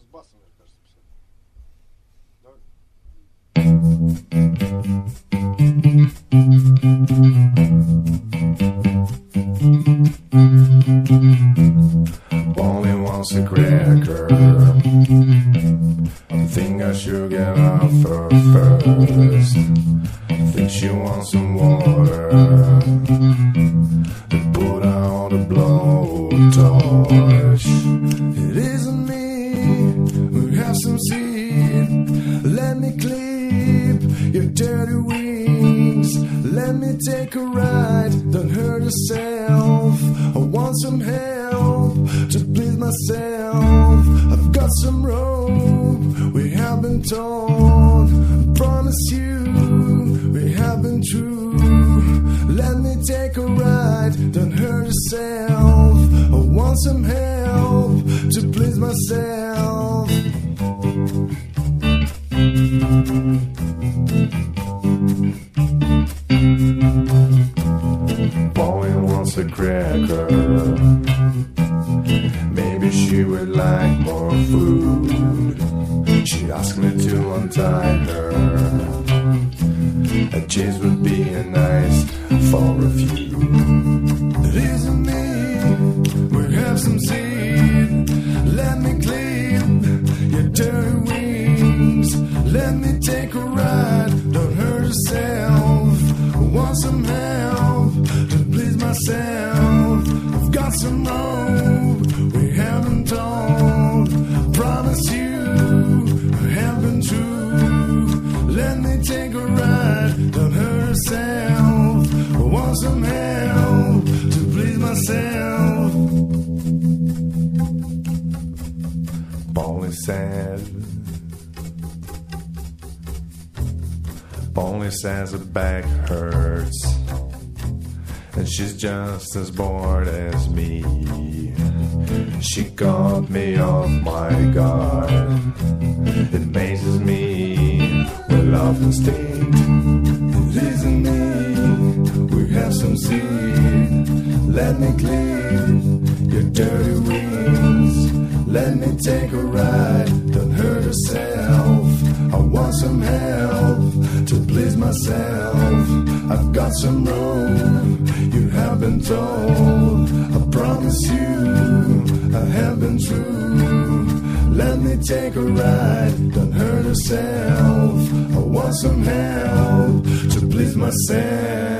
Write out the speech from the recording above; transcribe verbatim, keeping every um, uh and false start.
басом, мне кажется, писать. Давай. Only wants a cracker. Think I should get off her first. Think she wants some water. And put out a blowtorch. It isn't me. We have some seed. Let me clip your dirty wings. Let me take a ride. Don't hurt yourself. I want some help to please myself. I've got some rope. We have been torn. I promise you, we have been true. Let me take a ride. Don't hurt yourself. I want some help to please myself. Boy wants a cracker. Maybe she would like more food. She asked me to untie her. A chase would be a nice for a few. It isn't me. We have some seed. Let me clip your dirty wings. Let me take a ride. Don't hurt yourself. I want some help to please myself. I've got some rope we haven't told. I promise you I have been true. Let me take a ride. Don't hurt yourself. I want some help to please myself. Bonnie said. Bonnie says her back hurts. And she's just as bored as me. She caught me off my guard. It amazes me with love instinct. It isn't me. We have some seed. Let me clip your dirty wings. Let me take a ride. Don't hurt yourself. I want some help to please myself. I've got some rope you have been told. I promise you I have been true. Let me take a ride. Don't hurt yourself. I want some help to please myself.